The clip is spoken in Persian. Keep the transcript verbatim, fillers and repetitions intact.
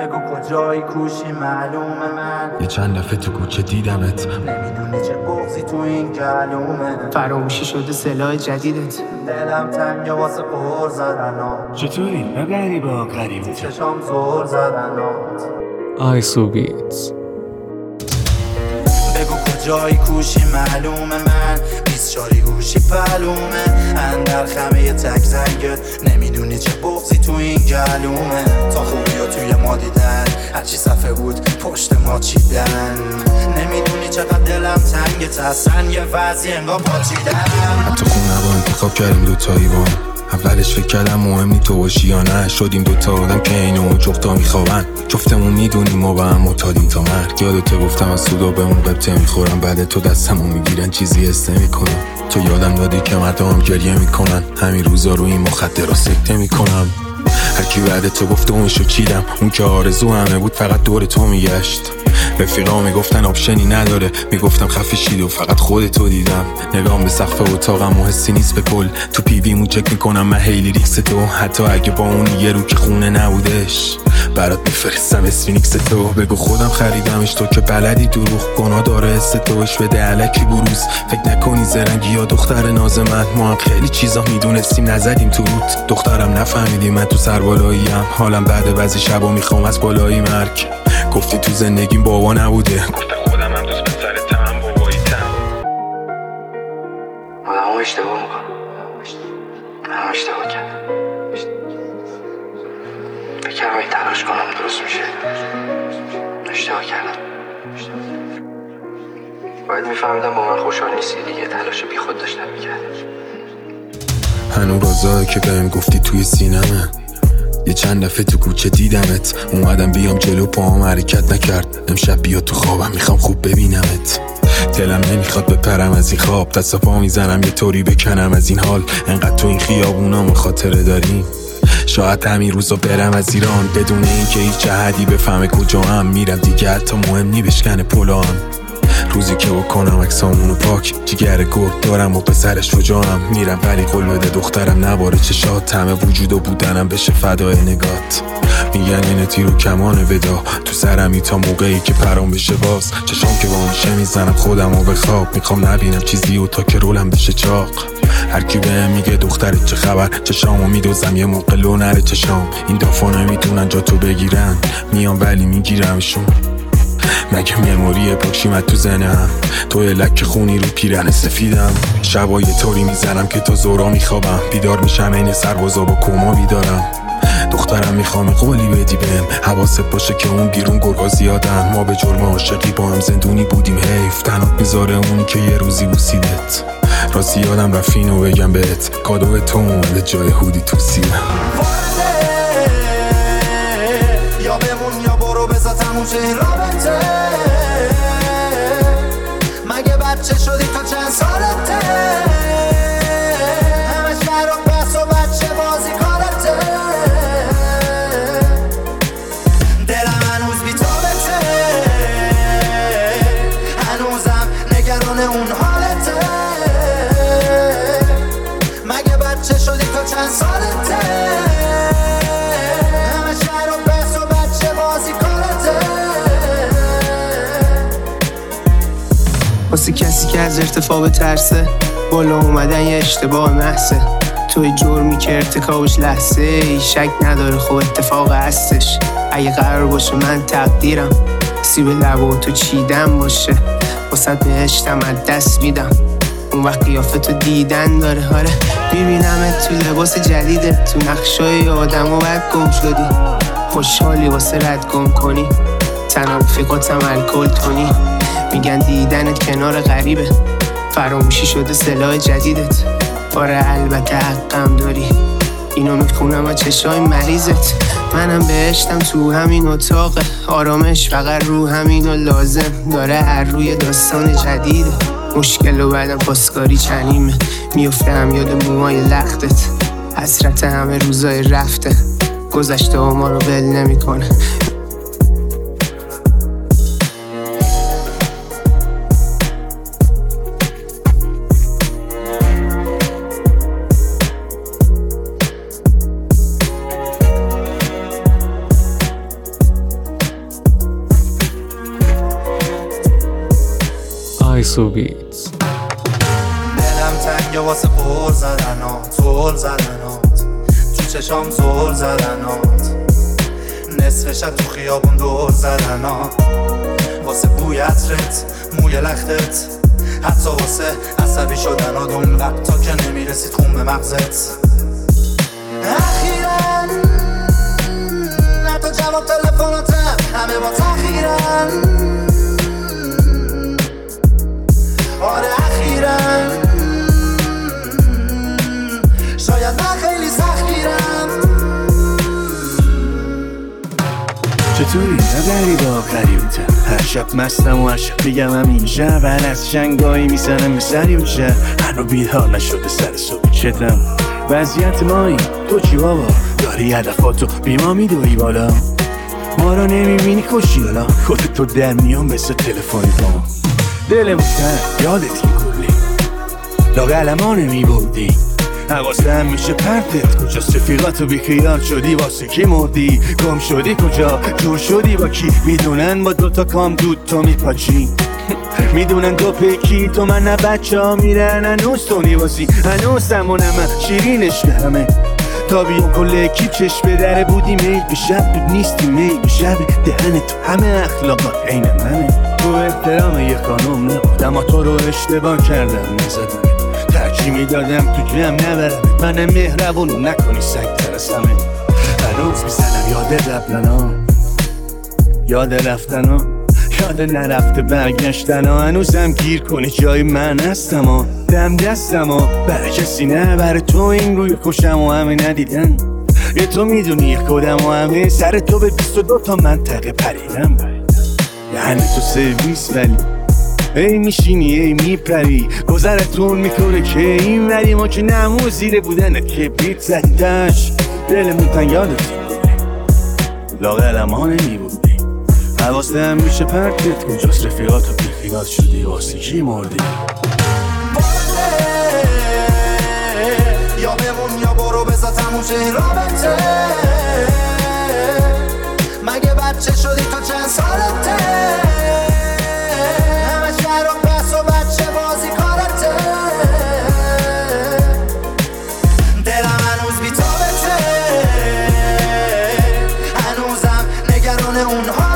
بگو کجایی کوشی معلومه من یه چند دفعه تو کوچه دیدمت، نمیدونی چه بغضی تو این گلومه. فراموشی شده سلاح جدیدت، دلم تنگه واسه قور زدنات. چطوری؟ ببری با قریبی چشام زور زدنات. آیسو بیتس. بگو کجایی کوشی معلومه من بیست چاری گوشی پلومه. اندر خمه یه تک زنگت نمیدونی چه بغضی تو این گلومه. تا خوبی ها توی ما دیدن هرچی صفحه بود پشت ما چیدن. نمیدونی چقدر دلم تنگت هستن یه وضعی انگار پاچیدن. حتی خونه با انتخاب کردیم دوتایی با اولش فکر کردم مهم نی تو باشی یا نه. شدیم دوتا آدم که اینو جفتا میخوابن. جفتمون میدونیم ما با هم متادیم تا مرگ. یادته گفتم از سودا بهمون قبطه میخورم. بعد تو دستمو میگیرن چیزی حس نمیکنم. تو یادم دادی که مردم هم گریه میکنن. همین روزا رو این مخدر رو سکته میکنم. هرکی بعد تو گفته اونشو چیدم. اون که آرزو همه بود فقط دور تو میگشت. رفیقا میگفتن آپشنی نداره. میگفتم خفه شید و فقط خودتو دیدم. نگام به سقف اتاقم و حسی نیست به کل. تو پیویمون چک میکنم من هیلی ریکس تو. حتی اگه با اون یه رو که خونه نبودش برات میفرستم اسفینیکس تو. بگو خودم خریدمش تو که بلدی دروغ گناه داره حس توش بده علکی بروز. فکر نکنی زرنگی یا دختر ناز من. ما هم خیلی چیزا میدونستیم نزدیم تو روت. دخترم نفهمیدی من تو سربالاییم. حالم بعد بعضی شبا میخوام از بالایی مرگ. گفتی تو زندگیم بابا نبوده. گفتم خودم هم دوست پسرتم هم باباییتم. آدم هم اشتباه میکنم. هم اشتباه کردم. بکنم این تلاش کنم درست میشه. اشتباه کردم. باید میفهمیدم با من خوشحال نیستی دیگه. تلاش بی خود داشتم میکردم. هنو رازایی که بهم گفتی توی سینمه. یه چند دفعه تو کوچه دیدمت. اومدم بیام جلو پاهم حرکت نکرد. امشب بیا تو خوابم میخوام خوب ببینمت. دلم نمیخواد بپرم از این خواب. دست و پا میزنم یه طوری بکنم از این حال. انقدر تو این خیابونام خاطره داریم. شاید همین روزا برم از ایران بدون اینکه هیچ جهدی بفهمه کجا هم میرم دیگه. حتی مهم نی بشکنه پلام. روزی که بکنم اکسامونو پاک. جگر گرد دارم و پسرش شجاعم. میرم ولی قول بده دخترم نباره چشات. همه وجود و بودنم بشه فدای نگات. میگن اینه تیر و کمان ودا تو سرمی تا موقعی که پرام بشه باز. چشام که با میشه میزنم خودم و به خواب. میخوام نبینم چیزی و تا که رولم بشه چاق. هرکی بهم میگه دخترت چه خبر. چشامو میدوزم یه موقع لو نره چشام. این دافا نمیتونن جا تو بگیرن. میام ولی میگیرمشون. مگه مموری پاکشیمت تو زنم. تو لک خونی رو پیرن سفیدم. شبا یه طوری میزنم که تا زورا میخوابم. بیدار میشم این سربازا با کما بیدارم. دخترم میخوام قولی بدی بهم. حواست باشه که اون بیرون گرگا زیادن. ما به جرم عاشقی با هم زندونی بودیم. حیف تنات میذاره اونی که یه روزی بوسیدت. راستی یادم رفینو بگم بهت. کادو تو اومده جای هودی تو سیرم. یا بمون یا برو بزا تموم شه این رابطه. مگه بچه شدی تا چند سالته. همه شهر و بس و بچه بازی کارته. دلم هنوز بی تابته. هنوزم نگران اون حالته. مگه بچه شدی تا چند سالته. واسه کسی که از ارتفاع به ترسه. بالا اومدن یه اشتباه محضه. توی جرمی که ارتکابش لحظه ای شک نداره خب اتفاق هستش. اگه قرار باشه من تقدیرم سیب لبا تو چیدم باشه. واسه بهشتم از دست میدم. اون وقت قیافتو دیدن داره. آره میبینمت تو لباس جدیدت. تو نقشای آدم و بعد گم شدی. خوشحالی واسه رد گم کنی. تنها رفیقاتم الکل تونی. میگن دیدنت کنار غریبه. فراموشی شده سلاح جدیدت. آره البته حقم داری. اینو میخونم از چشای مریضت. منم بهشتم تو همین اتاقه. آرامش فقط رو همین و لازم داره. هر روی داستان جدیده. مشکل و بعدم پاسکاری چنیمه. میفتم یاد موهای لختت. حسرت همه روزای رفته. گذشته ها ما رو ول نمیکنه. آیسو بیتس. دلم تنگه واسه پر زدنات، زل زدنات تو چشام، زل زدنات نصف شب تو خیابون دور زدنات، واسه بوی عطرت، موی لختت، حتی واسه عصبی شدنات اون وقتا که نمیرسید خون به مغزت. اخیراً حتی جواب تلفناتم همه با تأخیرن، آره اخیراً شاید من خیلی سختگیرم. چطوری؟ نبری با غریبتم. هر شب مستم و هر شب بگم همین شب هر از شنگایی میزنم به سری و شب هر رو بیدار نشده سر صبح چتم. وضعیت مایی تو چی بابا؟ داری هدفاتو بیما میدوی بالا، ما رو نمیبینی کشی حالا خودتو در میان مثل تلفنی با دلمون کرد یادت این کلی لاغلما نمیبودی، حواسم میشه پرتت کجاست رفیقاتو بیخیال شدی واسه کی مردی، گم شدی کجا جور شدی با کی، میدونن با دوتا کام دود تو میپاچی میدونن دو پیکی تو من نه بچه ها میرن هنوز تو نیوازی هنوز زمانم شیرین عشق همه تا بیام کل کی چشم به دره بودی میل به شب دود نیستی میل به شب دهن تو همه اخلاقات عین منه. تو احترام یه خانم نبود اما تو رو اشتباه کردم نزدم، ترجیح میدادم تو جمع نبرم من مهربونو نکنی سگ ترسمه. هنوز میزنم یاد رفتنا، یاد رفتنا، یاد نرفته برگشتن ها، هنوزم گیر کنی جای من هستم ها، دم دستم ها برای کسی نه برای تو این روی خوشم و همه ندیدن، یه تو میدونی یه کدم و همه سر تو به بیست و دو تا منطقه پریدم، یعنی تو سرویس ولی ای میشینی ای میپری گذرتون میکنه که این ولی ما که نمو زیر بودنت که بیت زدیدش دلمون تن یادتی لاغلم ها نمیبودی، حواستم میشه پرتت کجاست رفیقاتو بیخیال شدی واسه کی مردی. یا بمون یا برو بذار تموم شه این رابطه، مگه بچه شدی تو چند سالته، همه شهر و پس و بچه بازی کارته، دلم هنوز بیتابته، هنوزم نگران اون ها